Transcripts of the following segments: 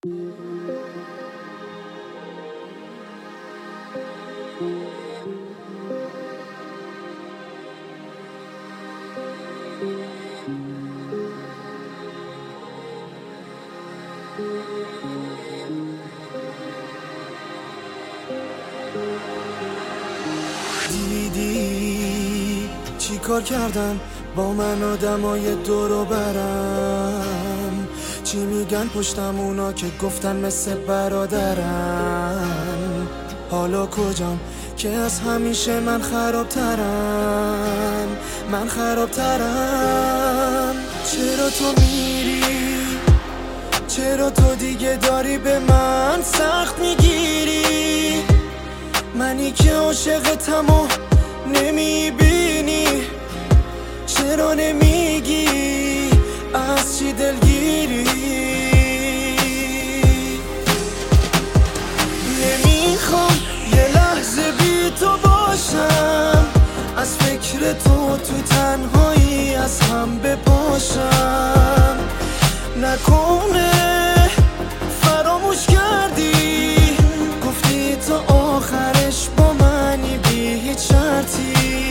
دیدی چی کار کردن با من آدمای دورو برم؟ چی میگن پشتم اونا که گفتن مثل برادرم؟ حالا کجام که از همیشه من خرابترم؟ چرا تو میری؟ چرا تو دیگه داری به من سخت میگیری؟ منی که عاشقتم و نمیبینی، چرا نمیگی از چی دلگیری؟ نمیخوام یه لحظه بی تو باشم، از فکر تو تنهایی از هم بپاشم. نکنه فراموش کردی، گفتی تا آخرش با منی بی هیچ شرطی.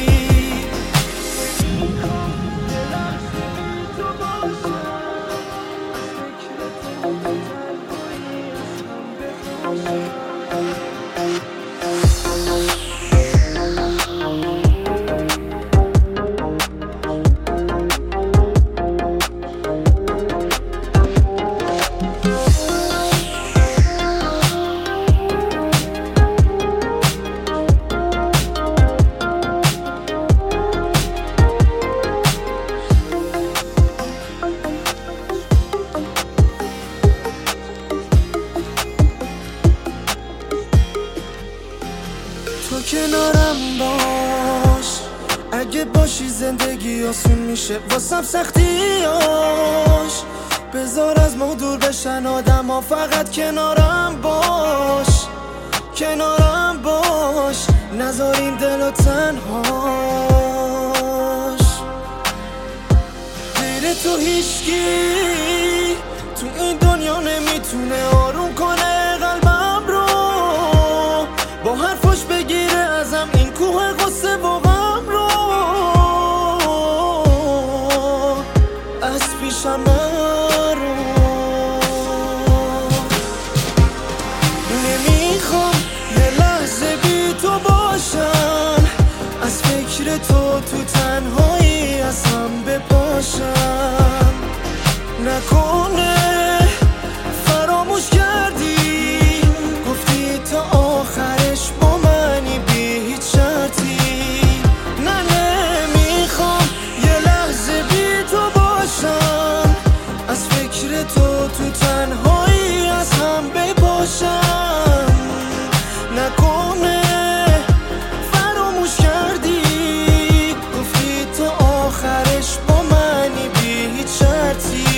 تو کنارم باش، اگه باشی زندگی آسون میشه واسم سختیاش. بذار از ما دور بشن آدم ها، فقط کنارم باش، نذار این دلو تنهاش. غیر تو هیچکی تو این دنیا نمیتونه آروم کنه قلبم رو، با حرفاش بگیره ازم این کوه غصه و غم رو. از پیشم نرو، نمیخوام یه لحظه بی تو باشم، از فکر تو تنهایی از هم بپاشم. نکنه فراموش کردی، گفتی تا آخرش با منی بی هیچ شرطی. نه نمیخوام یه لحظه بی تو باشم، از فکر تو تنهایی از هم بپاشم. نکنه فراموش کردی، گفتی تا آخرش با منی بی هیچ شرطی.